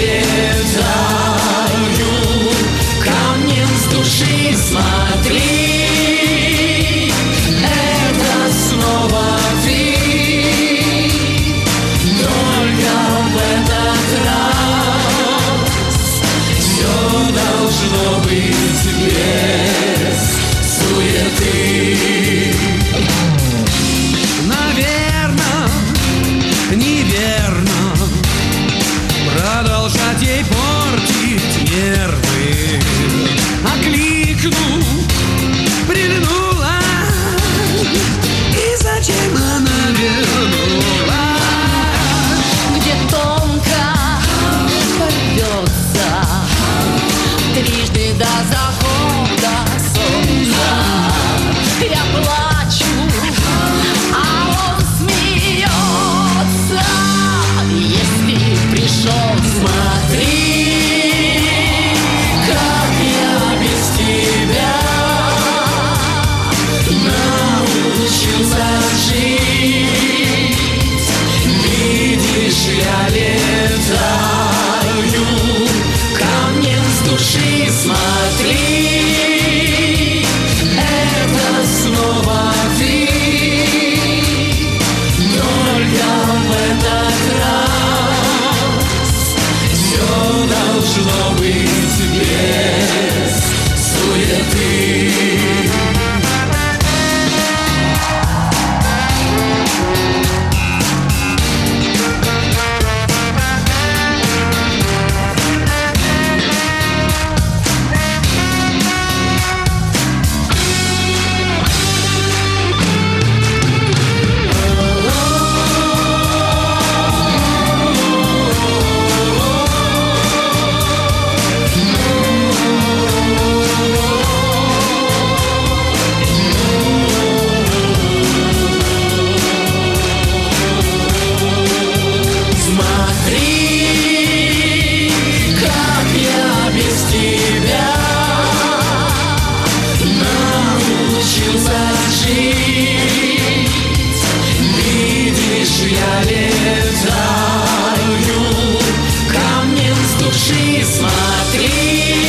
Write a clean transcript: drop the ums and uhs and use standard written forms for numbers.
летаю, камнем с души смотри. Это снова ты, только в этот раз все должно быть без суеты. Наверно, неверно продолжать ей портить нервы. Окликну, прильнула, и зачем она вернула? Где тонко порвется трижды до захода солнца. Я плачу, а он смеется. Если пришел, Смотри, как я без тебя научился жить. Видишь, я летаю, камнем с души смотри. Это снова ты, только в этот раз все должно быть без суеты. Смотри, как я без тебя научился жить. Видишь, я летаю, камнем с души смотри.